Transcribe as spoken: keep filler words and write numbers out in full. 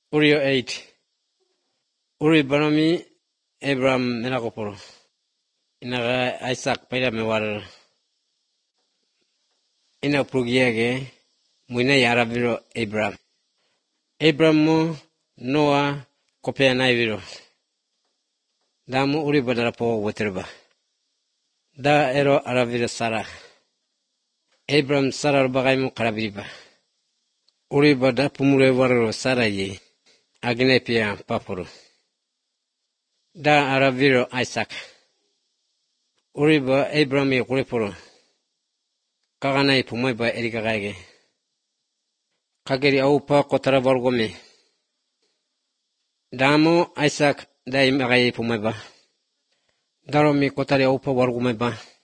Uriyo eight. Uri Barami Abraham Menakoporo. Inaga Isaac Paida Mewar. Ina Pugiage Muina Yaraviro Abraham. Abraham Noah Kopea Naiviro. Damu Uri Badarapo Waterba. Da Ero Aravira Sarah. Abraham Sarah Bagaimu Karabiba. Uri Bada Pumure Waro Saraye. Agnepia Papuru. Da Araviro Isaac. Uriba Abraham Kuripuru. Kaganai Pumaiba Erikagage. Kageri Aupa Kotara Borgome. Damo Isaac Daimagaye Pumaiba. Daromi Kotari Aupa Borgomeba.